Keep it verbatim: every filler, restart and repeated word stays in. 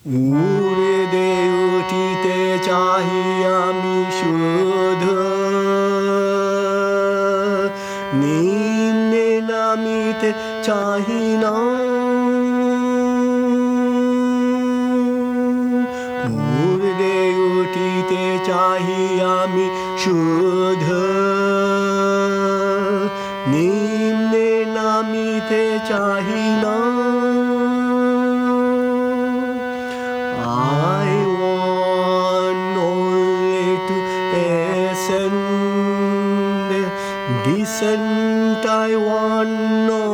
উড়ে উঠিতে চাহি আমি শুধু, নিম্নে নামিতে চাহি না। উড়ে উঠিতে চাহি আমি শুধু, নিম্নে নামিতে চাহি না। I want only to ascend, descent I want no